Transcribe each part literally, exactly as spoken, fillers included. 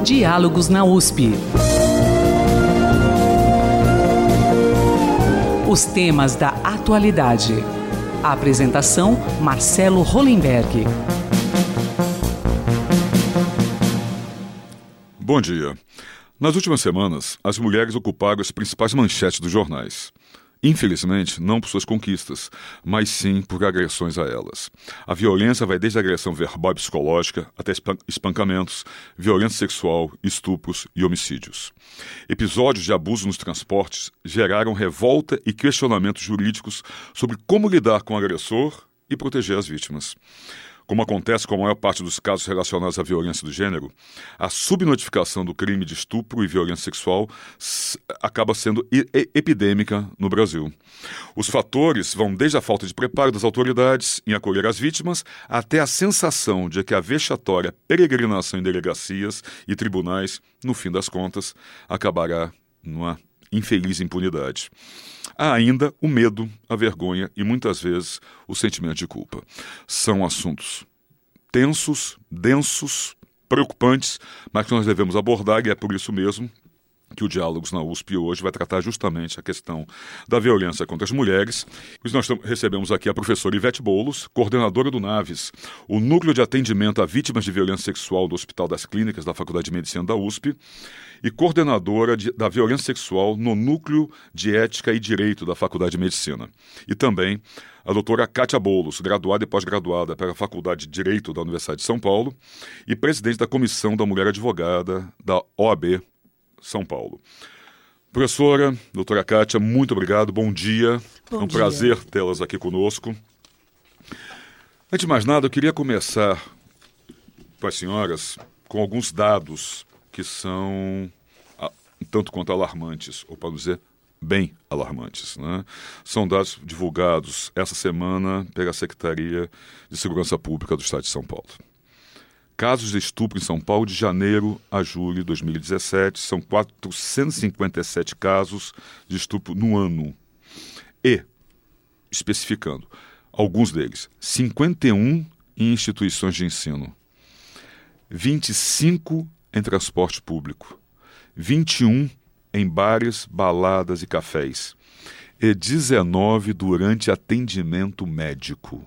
Diálogos na U S P. Os temas da atualidade. A apresentação, Marcelo Hollenberg. Bom dia. Nas últimas semanas, as mulheres ocuparam as principais manchetes dos jornais. Infelizmente, não por suas conquistas, mas sim por agressões a elas. A violência vai desde a agressão verbal e psicológica até espancamentos, violência sexual, estupros e homicídios. Episódios de abuso nos transportes geraram revolta e questionamentos jurídicos sobre como lidar com o agressor e proteger as vítimas. Como acontece com a maior parte dos casos relacionados à violência do gênero, a subnotificação do crime de estupro e violência sexual acaba sendo epidêmica no Brasil. Os fatores vão desde a falta de preparo das autoridades em acolher as vítimas até a sensação de que a vexatória peregrinação em delegacias e tribunais, no fim das contas, acabará numa infeliz impunidade. Há ainda o medo, a vergonha e, muitas vezes, o sentimento de culpa. São assuntos tensos, densos, preocupantes, mas que nós devemos abordar, e é por isso mesmo que o Diálogos na U S P hoje vai tratar justamente a questão da violência contra as mulheres. Nós recebemos aqui a professora Ivete Boulos, coordenadora do NAVES, o Núcleo de Atendimento a Vítimas de Violência Sexual do Hospital das Clínicas da Faculdade de Medicina da U S P, e coordenadora de, da Violência Sexual no Núcleo de Ética e Direito da Faculdade de Medicina. E também a doutora Kátia Boulos, graduada e pós-graduada pela Faculdade de Direito da Universidade de São Paulo e presidente da Comissão da Mulher Advogada da O A B São Paulo. Professora, doutora Kátia, muito obrigado, bom dia. Bom é um dia. prazer tê-las aqui conosco. Antes de mais nada, eu queria começar com as senhoras com alguns dados que são um tanto quanto alarmantes, ou para dizer, bem alarmantes, né? São dados divulgados essa semana pela Secretaria de Segurança Pública do Estado de São Paulo. Casos de estupro em São Paulo de janeiro a julho de dois mil e dezessete, são quatrocentos e cinquenta e sete casos de estupro no ano. E, especificando, alguns deles, cinquenta e um em instituições de ensino, vinte e cinco em transporte público, vinte e um em bares, baladas e cafés, e dezenove durante atendimento médico.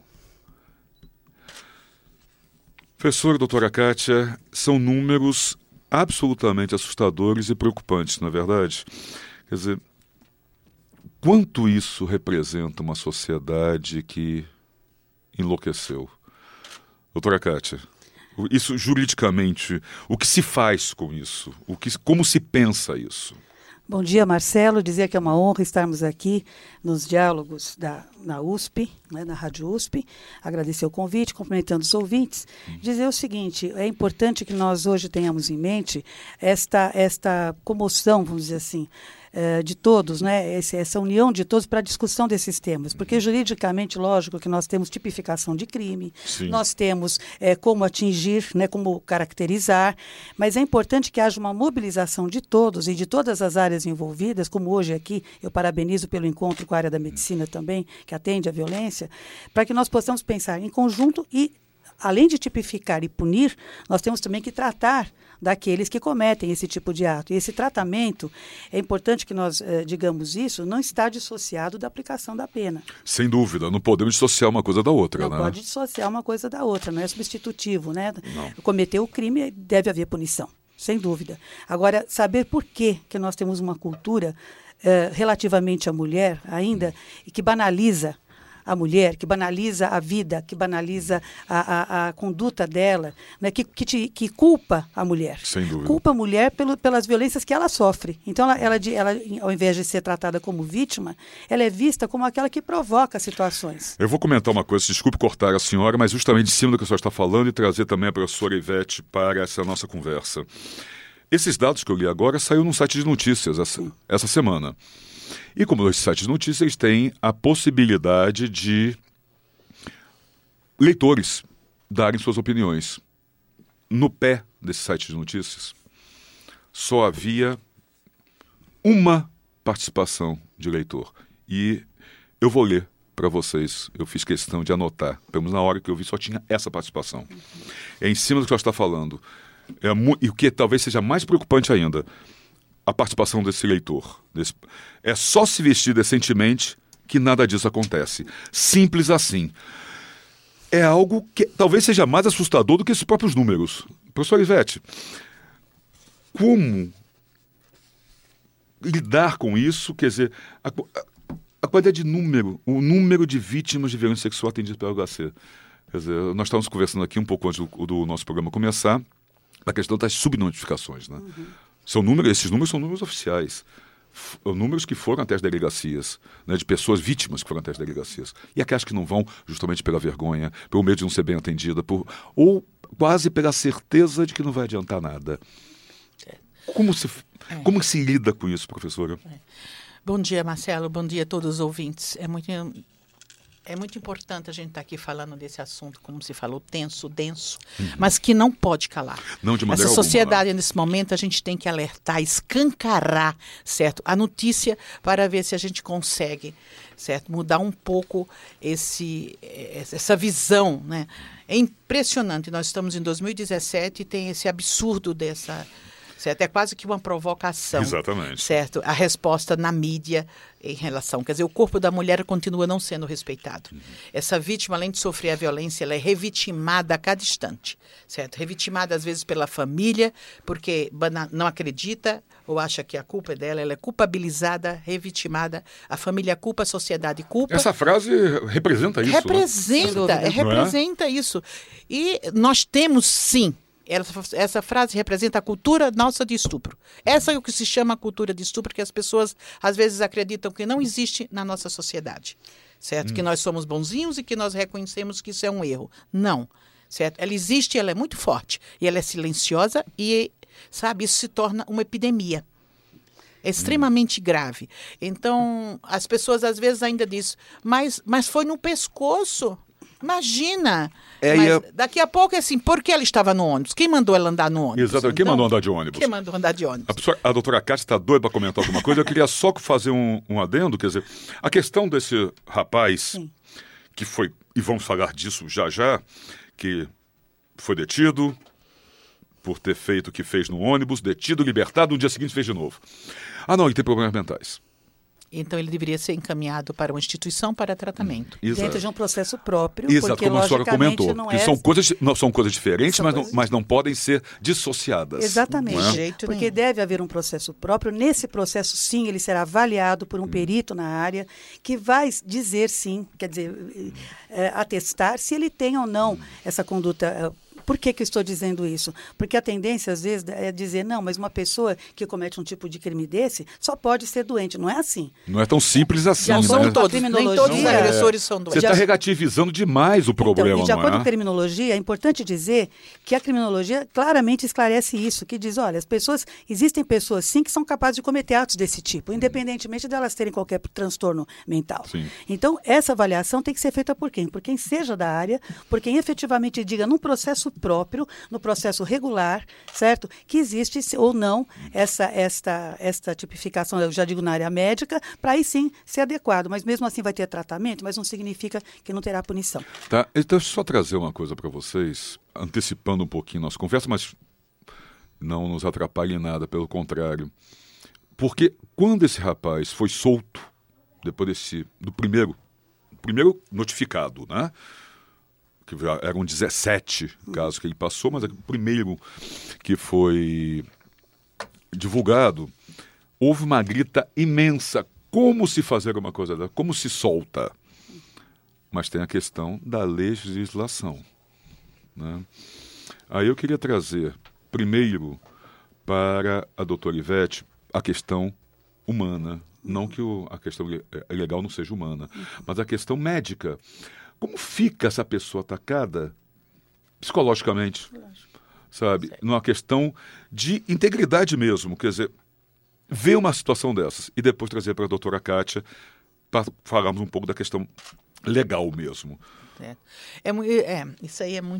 Professora doutora Kátia, são números absolutamente assustadores e preocupantes, não é verdade? Quer dizer, quanto isso representa uma sociedade que enlouqueceu? Doutora Kátia, isso juridicamente, o que se faz com isso? O que, como se pensa isso? Bom dia, Marcelo. Dizer que é uma honra estarmos aqui nos diálogos da, na U S P, né, na Rádio U S P. Agradecer o convite, cumprimentando os ouvintes. Hum. Dizer o seguinte, é importante que nós hoje tenhamos em mente esta, esta comoção, vamos dizer assim, Uh, de todos, né? Esse, essa união de todos para a discussão desses temas, porque uhum. juridicamente, lógico que nós temos tipificação de crime, Sim. nós temos é, como atingir, né, como caracterizar, mas é importante que haja uma mobilização de todos e de todas as áreas envolvidas, como hoje aqui, eu parabenizo pelo encontro com a área da medicina também, que atende à violência, para que nós possamos pensar em conjunto e, além de tipificar e punir, nós temos também que tratar daqueles que cometem esse tipo de ato. E esse tratamento, é importante que nós eh, digamos isso, não está dissociado da aplicação da pena. Sem dúvida, não podemos dissociar uma coisa da outra, não né? Não pode dissociar uma coisa da outra, não é substitutivo, né? Não. Cometeu o crime, deve haver punição, sem dúvida. Agora, saber por que que nós temos uma cultura eh, relativamente à mulher ainda, hum. e que banaliza a mulher, que banaliza a vida, que banaliza a, a, a conduta dela, né, que, que, te, que culpa a mulher. Sem dúvida. Culpa a mulher pelo, pelas violências que ela sofre. Então, ela, ela, ela, ao invés de ser tratada como vítima, ela é vista como aquela que provoca situações. Eu vou comentar uma coisa, desculpe cortar a senhora, mas justamente em cima do que a senhora está falando e trazer também a professora Ivete para essa nossa conversa. Esses dados que eu li agora saíram num site de notícias essa, essa semana. E como os sites de notícias, eles têm a possibilidade de leitores darem suas opiniões. No pé desse site de notícias, só havia uma participação de leitor. E eu vou ler para vocês, eu fiz questão de anotar. Pelo menos na hora que eu vi, só tinha essa participação. É em cima do que ela está falando. É mu- e o que talvez seja mais preocupante ainda, a participação desse leitor. Desse, é só se vestir decentemente que nada disso acontece. Simples assim. É algo que talvez seja mais assustador do que esses próprios números. Professor Ivete, como lidar com isso? Quer dizer, a, a, a quantidade de número, o número de vítimas de violência sexual atendidas pelo H C. Quer dizer, nós estávamos conversando aqui um pouco antes do, do nosso programa começar, a questão das subnotificações, né? Uhum. São números, esses números são números oficiais. F- números que foram até as delegacias, né, de pessoas vítimas que foram até as delegacias. E aquelas que não vão justamente pela vergonha, pelo medo de não ser bem atendida, por, ou quase pela certeza de que não vai adiantar nada. Como se, é. como se lida com isso, professora? É. Bom dia, Marcelo. Bom dia a todos os ouvintes. É muito, é muito importante a gente estar aqui falando desse assunto, como se falou, tenso, denso, uhum. mas que não pode calar. Não, de maneira Essa sociedade, alguma. nesse momento, a gente tem que alertar, escancarar, certo? A notícia para ver se a gente consegue, certo? Mudar um pouco esse, essa visão, né? É impressionante. Nós estamos em dois mil e dezessete e tem esse absurdo dessa... Certo? É quase que uma provocação. Exatamente. Certo? A resposta na mídia em relação. Quer dizer, o corpo da mulher continua não sendo respeitado. Uhum. Essa vítima, além de sofrer a violência, ela é revitimada a cada instante. Certo? Revitimada, às vezes, pela família, porque não acredita ou acha que a culpa é dela. Ela é culpabilizada, revitimada. A família culpa, a sociedade culpa. Essa frase representa isso. Representa, né? representa é? isso. E nós temos, sim, Essa, essa frase representa a cultura nossa de estupro. Essa é o que se chama cultura de estupro, que as pessoas às vezes acreditam que não existe na nossa sociedade. Certo? Hum. Que nós somos bonzinhos e que nós reconhecemos que isso é um erro. Não. Certo? Ela existe, ela é muito forte. E ela é silenciosa e, sabe, isso se torna uma epidemia. É extremamente hum. grave. Então, as pessoas às vezes ainda dizem, mas, mas foi no pescoço. Imagina! É, Mas é... daqui a pouco é assim, por que ela estava no ônibus? Quem mandou ela andar no ônibus? Exatamente, quem então, mandou andar de ônibus? Quem mandou andar de ônibus? A, pessoa, a doutora Cátia está doida para comentar alguma coisa. Eu queria só fazer um, um adendo, quer dizer, a questão desse rapaz, Sim. que foi, e vamos falar disso já já, que foi detido por ter feito o que fez no ônibus, detido, libertado, no dia seguinte fez de novo. Ah não, ele tem problemas mentais. Então ele deveria ser encaminhado para uma instituição para tratamento. Exato. Dentro de um processo próprio, Exato, porque como a senhora comentou. Não que é... são, coisas, não, são coisas diferentes, são mas, coisas... Não, mas não podem ser dissociadas. Exatamente. Não é? De jeito porque nenhum. deve haver um processo próprio. Nesse processo, sim, ele será avaliado por um hum. perito na área, que vai dizer sim, quer dizer, é, atestar se ele tem ou não hum. essa conduta... É, por que que eu estou dizendo isso? Porque a tendência, às vezes, é dizer, não, mas uma pessoa que comete um tipo de crime desse só pode ser doente. Não é assim. Não é tão simples assim. Já né? são todos, nem todos os agressores é. são doentes. Você está relativizando demais o problema, então, e de acordo não é? com a criminologia, é importante dizer que a criminologia claramente esclarece isso, que diz, olha, as pessoas, existem pessoas, sim, que são capazes de cometer atos desse tipo, independentemente delas terem qualquer transtorno mental. Sim. Então, essa avaliação tem que ser feita por quem? Por quem seja da área, por quem efetivamente diga, num processo próprio, no processo regular, certo? Que existe ou não essa, esta, esta tipificação, eu já digo na área médica, para aí sim ser adequado. Mas mesmo assim vai ter tratamento, mas não significa que não terá punição. Tá, então deixa eu só trazer uma coisa para vocês, antecipando um pouquinho nossa conversa, mas não nos atrapalhe em nada, pelo contrário. Porque quando esse rapaz foi solto, depois desse, do primeiro, primeiro notificado, né? Que já eram dezessete casos que ele passou, mas o primeiro que foi divulgado, houve uma grita imensa. Como se fazer uma coisa dessa? Como se solta? Mas tem a questão da legislação, né? Aí eu queria trazer, primeiro, para a doutora Ivete, a questão humana. Não que o, a questão legal não seja humana, mas a questão médica. Como fica essa pessoa atacada psicologicamente, sabe? Certo. Numa questão de integridade mesmo, quer dizer, ver uma situação dessas e depois trazer para a doutora Cátia para falarmos um pouco da questão legal mesmo. É, é, é, isso aí é muito,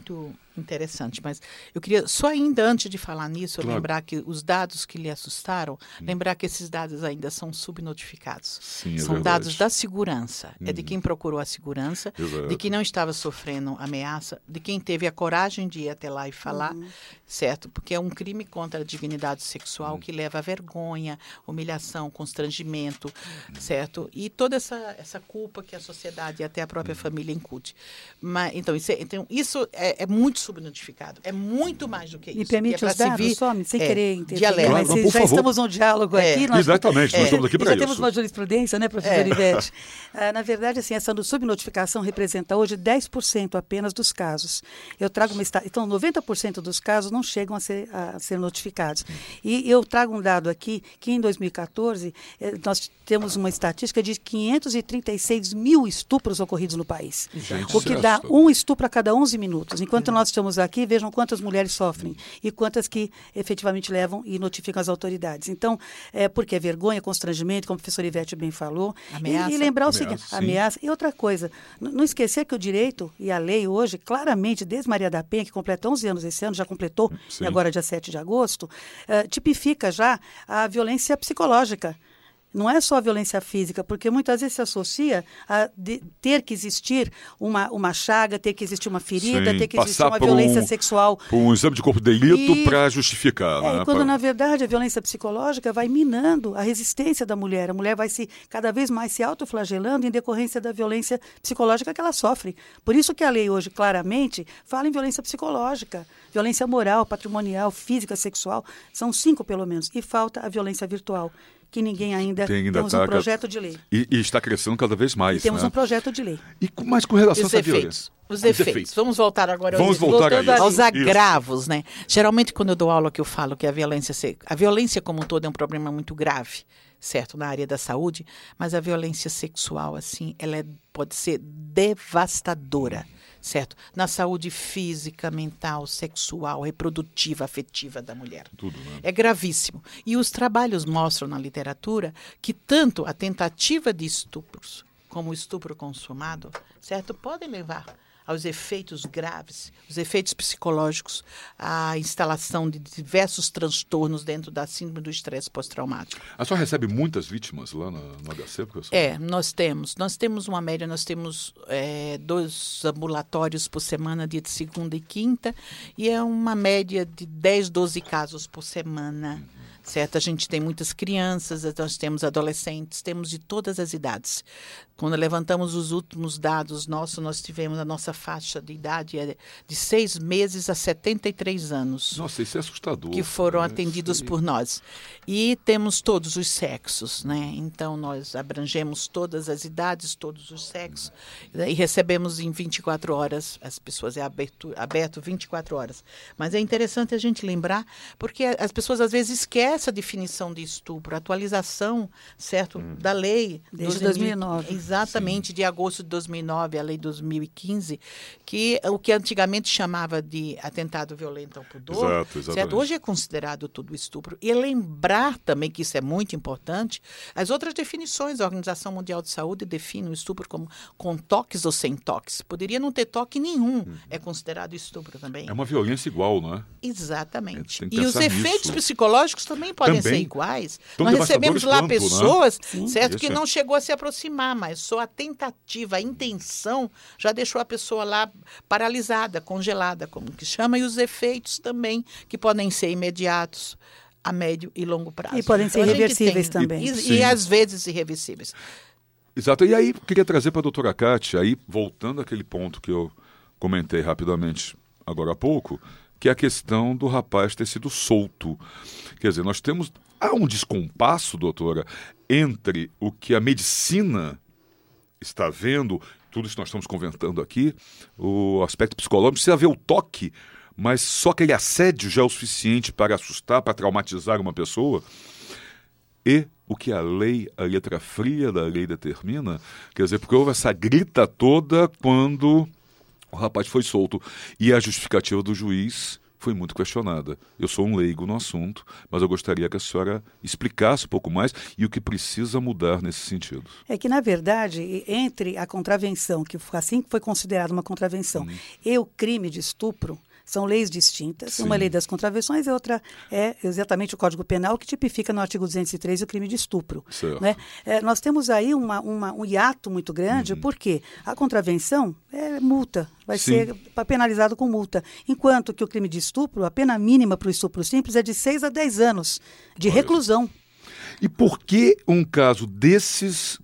Interessante, mas eu queria só ainda antes de falar nisso, Claro. lembrar que os dados que lhe assustaram, lembrar que esses dados ainda são subnotificados. Sim, é são verdade. dados da segurança, é de quem procurou a segurança, Exato. de quem não estava sofrendo ameaça, de quem teve a coragem de ir até lá e falar, certo? Porque é um crime contra a dignidade sexual que leva a vergonha, humilhação, constrangimento, certo? E toda essa, essa culpa que a sociedade e até a própria família incute. Mas, então, isso, é, então, isso é, é muito subnotificado. É muito mais do que isso. Me permite que é os pra dados, servir, só, sem é, querer de interferir, alerta. mas Claro, se por já favor. estamos num diálogo É. aqui. Nós, Exatamente, nós estamos aqui e para já isso. temos uma jurisprudência, né, professora É. Ivete? Ah, na verdade, assim, essa subnotificação representa hoje dez por cento apenas dos casos. Eu trago uma esta- Então, noventa por cento dos casos não chegam a ser, a ser notificados. E eu trago um dado aqui, que em dois mil e quatorze, eh, nós temos uma estatística de quinhentos e trinta e seis mil estupros ocorridos no país. Gente, O que isso é dá assustador. um estupro a cada onze minutos. Enquanto nós estamos aqui, vejam quantas mulheres sofrem e quantas que efetivamente levam e notificam as autoridades. Então, é porque é vergonha, constrangimento, como a professora Ivete bem falou. Ameaça. E, e lembrar o Ameaça, seguinte, sim. ameaça. E outra coisa, n- não esquecer que o direito e a lei hoje, claramente, desde Maria da Penha, que completa onze anos esse ano, já completou, Sim. e agora dia sete de agosto, eh, tipifica já a violência psicológica. Não é só a violência física, porque muitas vezes se associa a de- ter que existir uma, uma chaga, ter que existir uma ferida, Sim, ter que existir passar uma por violência um- sexual. Por um exame de corpo de delito E- para justificar. É, né? e quando, Pra- na verdade, a violência psicológica vai minando a resistência da mulher. A mulher vai se cada vez mais se autoflagelando em decorrência da violência psicológica que ela sofre. Por isso que a lei hoje, claramente, fala em violência psicológica, violência moral, patrimonial, física, sexual. São cinco, pelo menos. E falta a violência virtual, que ninguém ainda... Tem, ainda temos tá- um projeto de lei. E, e está crescendo cada vez mais. E temos né? um projeto de lei. E com- mas com relação a Os essa efeitos. violência. Os efeitos. Vamos voltar agora aos, Vamos voltar a voltando isso. aos Isso. agravos, né? Geralmente, quando eu dou aula, que eu falo que a violência, se- a violência como um todo é um problema muito grave, certo, na área da saúde, mas a violência sexual, assim, ela é- pode ser devastadora, certo? Na saúde física, mental, sexual, reprodutiva, afetiva da mulher. Tudo, né? É gravíssimo. E os trabalhos mostram na literatura que tanto a tentativa de estupros como o estupro consumado, certo, podem levar aos efeitos graves, os efeitos psicológicos, à instalação de diversos transtornos dentro da síndrome do estresse pós-traumático. A senhora recebe muitas vítimas lá no, no H C, professor? É, nós temos. Nós temos uma média, nós temos é, dois ambulatórios por semana, dia de segunda e quinta, e é uma média de dez, doze casos por semana. Certo? A gente tem muitas crianças, nós temos adolescentes, temos de todas as idades. Quando levantamos os últimos dados nossos, nós tivemos a nossa faixa de idade é de seis meses a setenta e três anos. Nossa, isso é assustador. Que foram né? atendidos Isso aí. por nós. E temos todos os sexos, né? Então, nós abrangemos todas as idades, todos os sexos, e recebemos em vinte e quatro horas, as pessoas, é aberto, aberto vinte e quatro horas. Mas é interessante a gente lembrar, porque as pessoas às vezes esquecem a definição de estupro, a atualização, certo, da lei. Desde doze dois mil e nove. Exatamente, de agosto de dois mil e nove, a lei dois mil e quinze, que o que antigamente chamava de atentado violento ao pudor, Exato, exatamente. certo? Hoje é considerado tudo estupro. E lembrar também que isso é muito importante, as outras definições, a Organização Mundial de Saúde define o estupro como com toques ou sem toques. Poderia não ter toque nenhum, é considerado estupro também. É uma violência igual, não é? Exatamente. Tem que E os pensar efeitos nisso. psicológicos também podem Também. ser iguais. Tão Nós recebemos lá devastadores quanto, pessoas, Sim. certo, Isso que é. não chegou a se aproximar, mas só a tentativa, a intenção já deixou a pessoa lá paralisada, congelada, como que chama, e os efeitos também, que podem ser imediatos, a médio e longo prazo. E podem ser a gente irreversíveis tem- também. E, Sim. e às vezes irreversíveis. Exato. E aí, eu queria trazer para a doutora Cátia, aí, voltando àquele ponto que eu comentei rapidamente agora há pouco, que é a questão do rapaz ter sido solto. Quer dizer, nós temos... Há um descompasso, doutora, entre o que a medicina está vendo, tudo isso que nós estamos comentando aqui, o aspecto psicológico, precisa haver o toque, mas só aquele assédio já é o suficiente para assustar, para traumatizar uma pessoa, e o que a lei, a letra fria da lei determina, quer dizer, porque houve essa grita toda quando o rapaz foi solto, e a justificativa do juiz foi muito questionada. Eu sou um leigo no assunto, mas eu gostaria que a senhora explicasse um pouco mais e o que precisa mudar nesse sentido. É que, na verdade, entre a contravenção, que foi- assim que foi considerada uma contravenção, e o crime de estupro, São leis distintas. Sim. Uma é a lei das contravenções e outra é exatamente o Código Penal, que tipifica no artigo duzentos e três o crime de estupro. Certo. Né? É, nós temos aí uma, uma, um hiato muito grande, uhum. porque a contravenção é multa, vai Sim. ser penalizado com multa. Enquanto que o crime de estupro, a pena mínima para o estupro simples é de seis a dez anos de Olha. reclusão. E por que um caso desses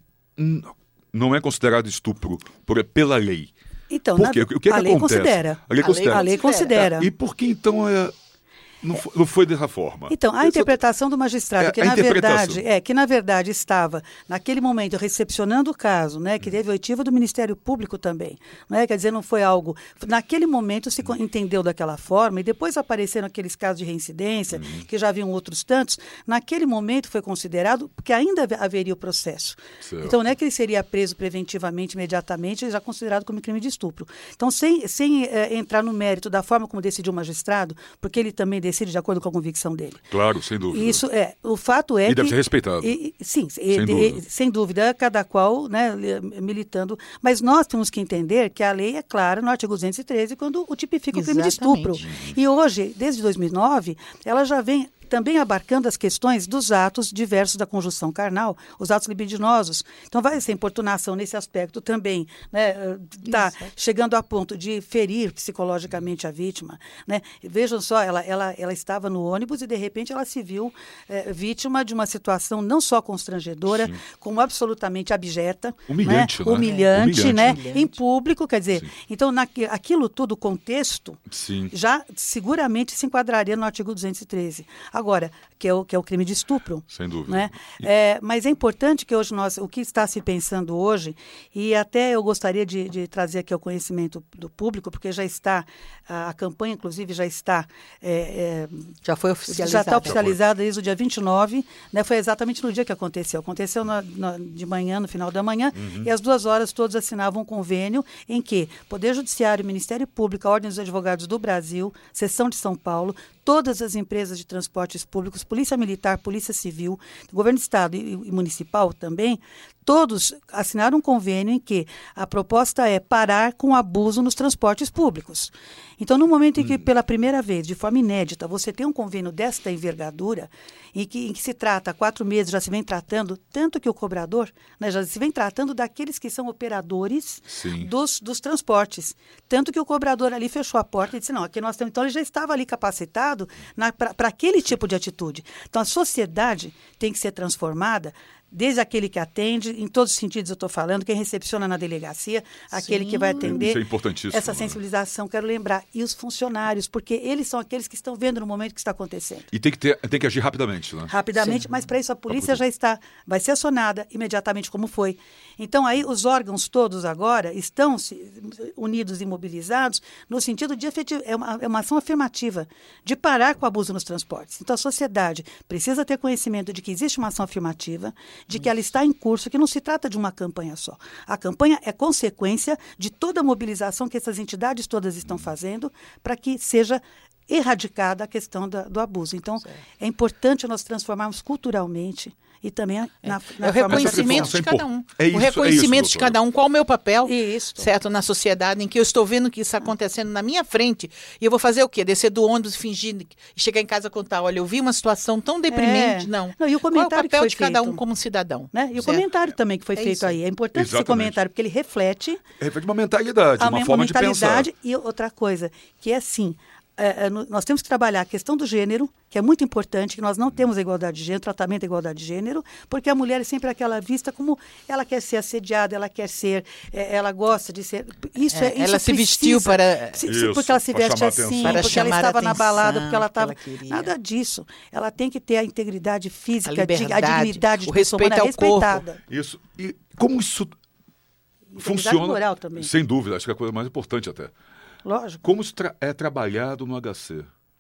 não é considerado estupro por, pela lei? Então, por quê? Na, o que, é que a, lei acontece? considera. a lei considera. A lei considera. E por que então é... Não foi, não foi dessa forma. Então, a Essa, interpretação do magistrado, é, que na verdade, é, que na verdade estava, naquele momento, recepcionando o caso, né, que teve oitiva do Ministério Público também, né, quer dizer, não foi algo... Naquele momento se entendeu daquela forma, e depois apareceram aqueles casos de reincidência, uhum. que já haviam outros tantos, naquele momento foi considerado, porque ainda haveria o processo. Certo. Então, não é que ele seria preso preventivamente, imediatamente, já considerado como crime de estupro. Então, sem, sem é, entrar no mérito da forma como decidiu o magistrado, porque ele também decide de acordo com a convicção dele. Claro, sem dúvida. Isso é, o fato é e que... deve ser respeitado. E, sim, sem, e, dúvida. E, sem dúvida, cada qual, né, militando. Mas nós temos que entender que a lei é clara no artigo duzentos e treze, quando o tipifica Exatamente. o crime de estupro. E hoje, desde dois mil e nove, ela já vem também abarcando as questões dos atos diversos da conjunção carnal, os atos libidinosos. Então, vai ser importunação nesse aspecto também, né? Tá chegando a ponto de ferir psicologicamente a vítima, né? Vejam só, ela, ela, ela estava no ônibus e, de repente, ela se viu é, vítima de uma situação não só constrangedora, Sim. como absolutamente abjeta. Humilhante, né? né? Humilhante, Humilhante, né? Humilhante. Em público, quer dizer, Sim. então, na, aquilo tudo, o contexto, Sim. já seguramente se enquadraria no artigo duzentos e treze. Agora, que é o, que é o crime de estupro. Sem dúvida. Né? É, mas é importante que hoje nós, o que está se pensando hoje, e até eu gostaria de, de trazer aqui ao conhecimento do público, porque já está, a, a campanha, inclusive, já está... É, é, já foi oficializada. Já está oficializada desde o dia vinte e nove, né? Foi exatamente no dia que aconteceu. Aconteceu na, na, de manhã, no final da manhã, uhum. e às duas horas todos assinavam um convênio em que Poder Judiciário, Ministério Público, a Ordem dos Advogados do Brasil, Seção de São Paulo, todas as empresas de transportes públicos, Polícia Militar, Polícia Civil, Governo do Estado e, e Municipal também, todos assinaram um convênio em que a proposta é parar com o abuso nos transportes públicos. Então, no momento em que, pela primeira vez, de forma inédita, você tem um convênio desta envergadura, em que, em que se trata, há quatro meses já se vem tratando, tanto que o cobrador, né, já se vem tratando daqueles que são operadores dos, dos transportes. Tanto que o cobrador ali fechou a porta e disse, não, aqui nós temos... Então, ele já estava ali capacitado para aquele tipo de atitude. Então, a sociedade tem que ser transformada, desde aquele que atende, em todos os sentidos eu estou falando, quem recepciona na delegacia, aquele Sim. que vai atender. Isso é importantíssimo. Essa sensibilização, quero lembrar. E os funcionários, porque eles são aqueles que estão vendo no momento que está acontecendo. E tem que, ter, tem que agir rapidamente, né? Rapidamente, Sim. mas para isso a polícia já está, vai ser acionada imediatamente como foi. Então aí os órgãos todos agora estão se, unidos e mobilizados no sentido de efetivo, é uma, é uma ação afirmativa, de parar com o abuso nos transportes. Então a sociedade precisa ter conhecimento de que existe uma ação afirmativa, de que ela está em curso, que não se trata de uma campanha só. A campanha é consequência de toda a mobilização que essas entidades todas estão fazendo para que seja erradicada a questão da, do abuso. Então, certo. é importante nós transformarmos culturalmente e também na, na é o reconhecimento de cada um. É isso, o reconhecimento é isso, de cada um. Qual o meu papel, isso. certo, na sociedade, em que eu estou vendo que isso acontecendo na minha frente, e eu vou fazer o quê? Descer do ônibus e fingir, e chegar em casa e contar, olha, eu vi uma situação tão deprimente. É. Não. Não, e o comentário Qual é o papel que foi de cada feito? um como cidadão? Né? E o certo? comentário também que foi é feito isso. aí. É importante Exatamente. esse comentário, porque ele reflete... Reflete uma mentalidade, uma, uma forma mentalidade de pensar. E outra coisa, que é assim... É, nós temos que trabalhar a questão do gênero, que é muito importante, que nós não temos a igualdade de gênero, tratamento da igualdade de gênero, porque a mulher é sempre aquela vista como ela quer ser assediada, ela quer ser, é, ela gosta de ser... Isso é, é, isso ela se precisa, vestiu para... Se, isso, porque ela se veste assim, para porque ela estava na balada, porque ela estava... Nada disso. Ela tem que ter a integridade física, a, liberdade, a dignidade de o respeito ao respeitada. corpo. Isso. E como isso funciona... moral também. Sem dúvida, acho que é a coisa mais importante até. Lógico. Como isso tra- é trabalhado no H C?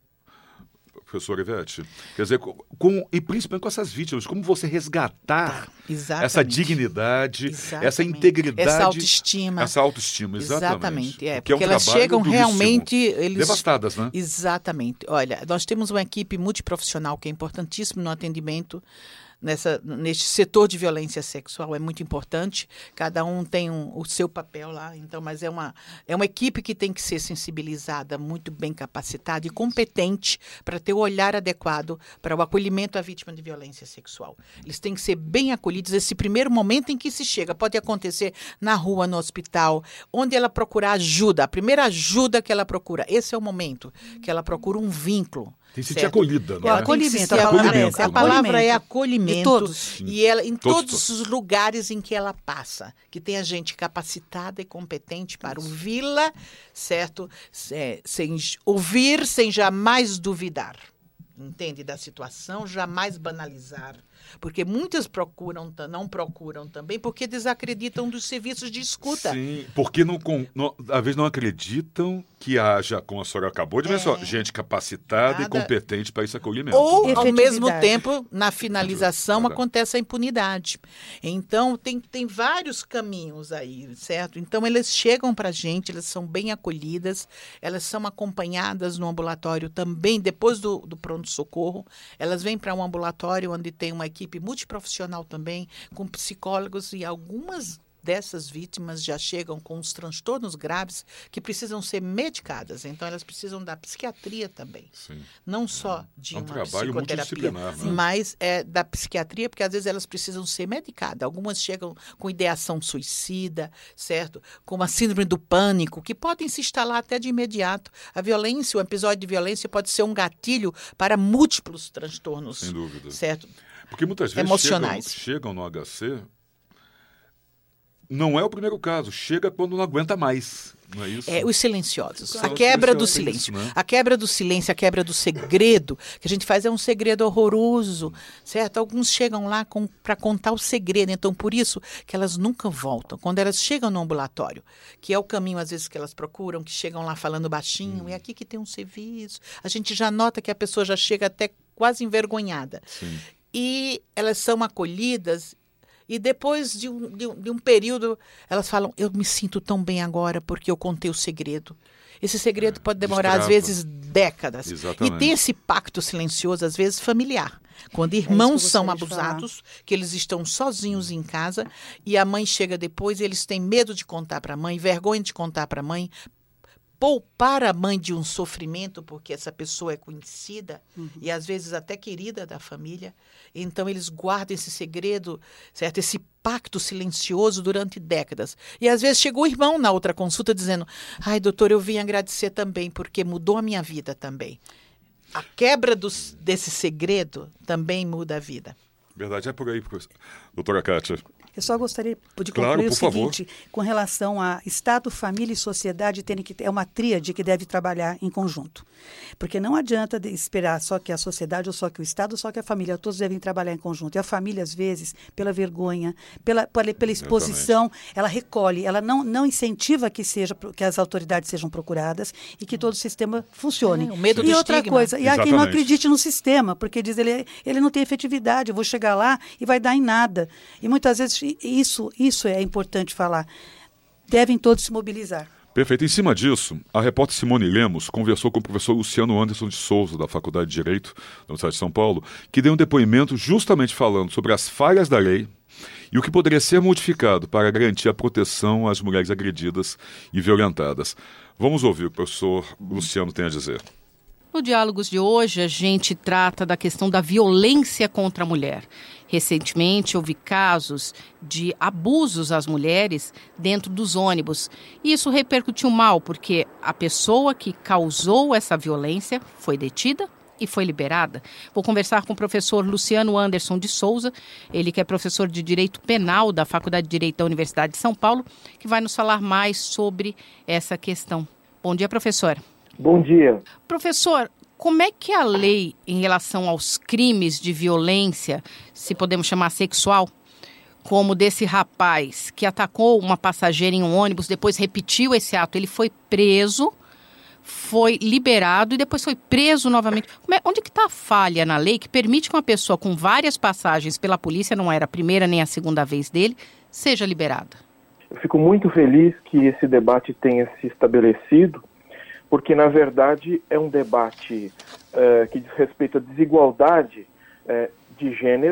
Professora Ivete, quer dizer, com, e principalmente com essas vítimas, como você resgatar tá, essa dignidade, exatamente. essa integridade, essa autoestima, essa autoestima, exatamente, exatamente, é, porque, porque é um elas chegam duríssimo, realmente eles... devastadas, né? Exatamente. Olha, nós temos uma equipe multiprofissional que é importantíssimo no atendimento nessa, neste setor de violência sexual é muito importante. Cada um tem um, o seu papel lá, então, mas é uma, é uma equipe que tem que ser sensibilizada, muito bem capacitada e competente para ter o olhar adequado para o acolhimento à vítima de violência sexual. Eles têm que ser bem acolhidos nesse primeiro momento em que se chega. Pode acontecer na rua, no hospital, onde ela procurar ajuda, a primeira ajuda que ela procura. Esse é o momento que ela procura um vínculo. Tem que se sentir acolhida, né? O acolhimento, a, acolhimento, a palavra é acolhimento. E todos. E ela, em Todos, todos os lugares em que ela passa, que tenha gente capacitada e competente para ouvi-la, certo? É, sem ouvir, sem jamais duvidar. Entende? Da situação, jamais banalizar. Porque muitas procuram, não procuram também porque desacreditam dos serviços de escuta. Sim, porque não, não, às vezes não acreditam que haja, como a senhora acabou de mencionar, é. gente capacitada Nada. e competente para esse acolhimento. Ou, ao mesmo tempo, na finalização, Nada. acontece a impunidade. Então, tem, tem vários caminhos aí, certo? Então, elas chegam para a gente, elas são bem acolhidas, elas são acompanhadas no ambulatório também, depois do, do pronto-socorro. Elas vêm para um ambulatório onde tem uma equipe multiprofissional também, com psicólogos, e algumas dessas vítimas já chegam com os transtornos graves que precisam ser medicadas. Então, elas precisam da psiquiatria também. Sim. Não só de é um uma trabalho psicoterapia, né? mas é, da psiquiatria, porque às vezes elas precisam ser medicadas. Algumas chegam com ideação suicida, certo? Com uma síndrome do pânico, que podem se instalar até de imediato. A violência, o episódio de violência pode ser um gatilho para múltiplos transtornos. Sem dúvida. Certo? Porque muitas vezes emocionais. Chegam, chegam no H C, não é o primeiro caso, chega quando não aguenta mais, não é isso? É, os silenciosos, São a quebra do silenciosos, silêncio, né? a quebra do silêncio, a quebra do segredo, que a gente faz é um segredo horroroso, certo? Alguns chegam lá para contar o segredo, então por isso que elas nunca voltam. Quando elas chegam no ambulatório, que é o caminho às vezes que elas procuram, que chegam lá falando baixinho, hum. é aqui que tem um serviço, a gente já nota que a pessoa já chega até quase envergonhada. Sim. E elas são acolhidas e depois de um, de, um, de um período, elas falam, eu me sinto tão bem agora porque eu contei o segredo. Esse segredo é, pode demorar, destrava. às vezes, décadas. Exatamente. E tem esse pacto silencioso, às vezes, familiar. Quando irmãos é são abusados, que eles estão sozinhos em casa, e a mãe chega depois e eles têm medo de contar para a mãe, vergonha de contar para a mãe, poupar a mãe de um sofrimento, porque essa pessoa é conhecida uhum. e às vezes até querida da família. Então eles guardam esse segredo, certo? Esse pacto silencioso durante décadas. E às vezes chegou o irmão na outra consulta dizendo, ai doutor, eu vim agradecer também, porque mudou a minha vida também. A quebra dos, desse segredo também muda a vida. Verdade, é por aí, doutora Kátia. Eu só gostaria de concluir claro, o seguinte, favor. com relação a Estado, família e sociedade, terem que, é uma tríade que deve trabalhar em conjunto. Porque não adianta esperar só que a sociedade, ou só que o Estado, ou só que a família, todos devem trabalhar em conjunto. E a família, às vezes, pela vergonha, pela, pela, pela exposição, Exatamente. ela recolhe, ela não, não incentiva que, seja, que as autoridades sejam procuradas e que todo o sistema funcione. É, o medo e do outra estigma. coisa, e há quem não acredite no sistema, porque diz ele, ele não tem efetividade, eu vou chegar lá e vai dar em nada. E muitas vezes Isso, isso é importante falar. Devem todos se mobilizar. Perfeito. Em cima disso, a repórter Simone Lemos conversou com o professor Luciano Anderson de Souza, da Faculdade de Direito da Universidade de São Paulo, que deu um depoimento justamente falando sobre as falhas da lei e o que poderia ser modificado para garantir a proteção às mulheres agredidas e violentadas. Vamos ouvir o que o professor Luciano tem a dizer. No Diálogos de hoje, a gente trata da questão da violência contra a mulher. Recentemente, houve casos de abusos às mulheres dentro dos ônibus. E isso repercutiu mal, porque a pessoa que causou essa violência foi detida e foi liberada. Vou conversar com o professor Luciano Anderson de Souza, ele que é professor de Direito Penal da Faculdade de Direito da Universidade de São Paulo, que vai nos falar mais sobre essa questão. Bom dia, professor. Bom dia. Professor, como é que a lei em relação aos crimes de violência, se podemos chamar sexual, como desse rapaz que atacou uma passageira em um ônibus, depois repetiu esse ato, ele foi preso, foi liberado e depois foi preso novamente. Como é, onde que está a falha na lei que permite que uma pessoa com várias passagens pela polícia, não era a primeira nem a segunda vez dele, seja liberada? Eu fico muito feliz que esse debate tenha se estabelecido, porque, na verdade, é um debate uh, que diz respeito à desigualdade uh, de gênero,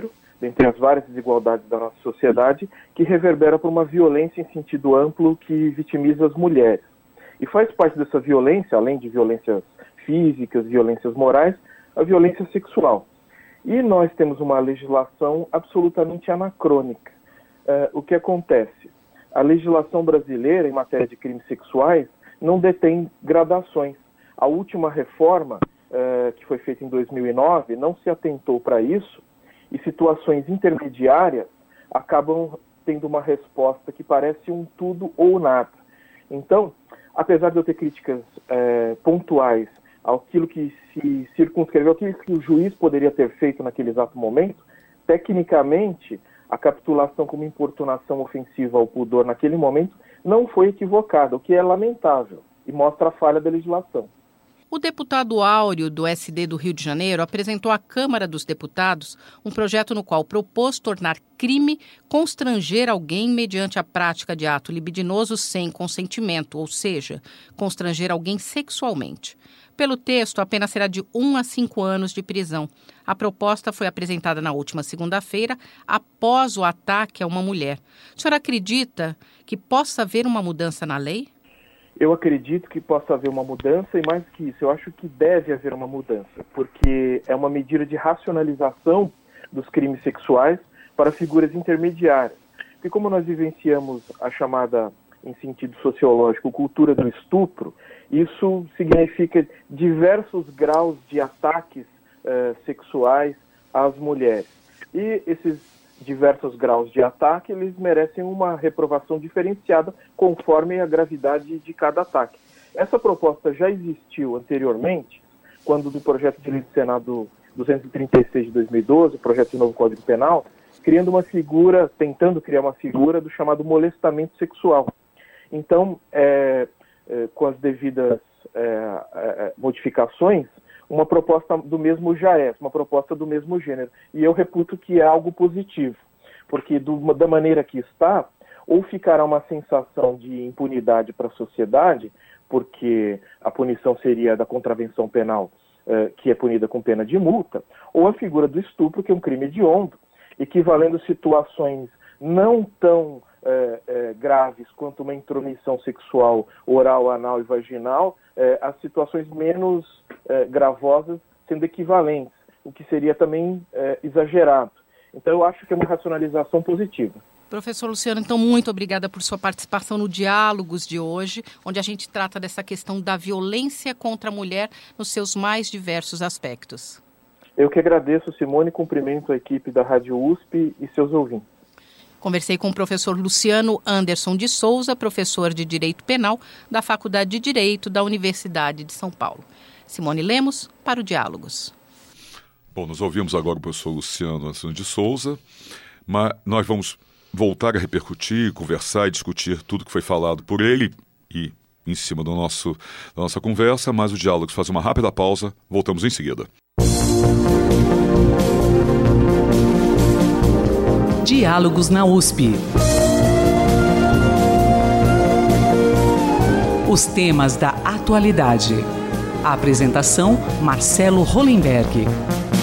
dentre as várias desigualdades da nossa sociedade, que reverbera por uma violência em sentido amplo que vitimiza as mulheres. E faz parte dessa violência, além de violências físicas, violências morais, a violência sexual. E nós temos uma legislação absolutamente anacrônica. Uh, o que acontece? A legislação brasileira em matéria de crimes sexuais não detém gradações. A última reforma, uh, que foi feita em dois mil e nove, não se atentou para isso, e situações intermediárias acabam tendo uma resposta que parece um tudo ou nada. Então, apesar de eu ter críticas uh, pontuais àquilo que se circunscreveu, aquilo que o juiz poderia ter feito naquele exato momento, tecnicamente, a capitulação como importunação ofensiva ao pudor naquele momento não foi equivocada, o que é lamentável e mostra a falha da legislação. O deputado Áureo, do S D do Rio de Janeiro, apresentou à Câmara dos Deputados um projeto no qual propôs tornar crime constranger alguém mediante a prática de ato libidinoso sem consentimento, ou seja, constranger alguém sexualmente. Pelo texto, a pena será de um a cinco anos de prisão. A proposta foi apresentada na última segunda-feira, após o ataque a uma mulher. O senhor acredita que possa haver uma mudança na lei? Eu acredito que possa haver uma mudança, e mais que isso, eu acho que deve haver uma mudança, porque é uma medida de racionalização dos crimes sexuais para figuras intermediárias. E como nós vivenciamos a chamada, em sentido sociológico, cultura do estupro, isso significa diversos graus de ataques uh, sexuais às mulheres. E esses diversos graus de ataque, eles merecem uma reprovação diferenciada conforme a gravidade de cada ataque. Essa proposta já existiu anteriormente, quando do projeto de lei do Senado duzentos e trinta e seis de dois mil e doze, o projeto de novo Código Penal, criando uma figura, tentando criar uma figura do chamado molestamento sexual. Então, é, é, com as devidas é, é, modificações, uma proposta do mesmo já é, uma proposta do mesmo gênero. E eu reputo que é algo positivo, porque do, da maneira que está, ou ficará uma sensação de impunidade para a sociedade, porque a punição seria da contravenção penal, eh, que é punida com pena de multa, ou a figura do estupro, que é um crime hediondo, equivalendo situações não tão eh, eh, graves quanto uma intromissão sexual oral, anal e vaginal, eh, a situações menos eh, gravosas sendo equivalentes, o que seria também eh, exagerado. Então eu acho que é uma racionalização positiva. Professor Luciano, então, muito obrigada por sua participação no Diálogos de hoje, onde a gente trata dessa questão da violência contra a mulher nos seus mais diversos aspectos. Eu que agradeço, Simone, e cumprimento a equipe da Rádio U S P e seus ouvintes. Conversei com o professor Luciano Anderson de Souza, professor de Direito Penal da Faculdade de Direito da Universidade de São Paulo. Simone Lemos, para o Diálogos. Bom, nós ouvimos agora o professor Luciano Anderson de Souza, mas nós vamos voltar a repercutir, conversar e discutir tudo que foi falado por ele e em cima do nosso, da nossa conversa, mas o Diálogos faz uma rápida pausa, voltamos em seguida. Diálogos na U S P. Os temas da atualidade. A apresentação, Marcelo Hollenberg.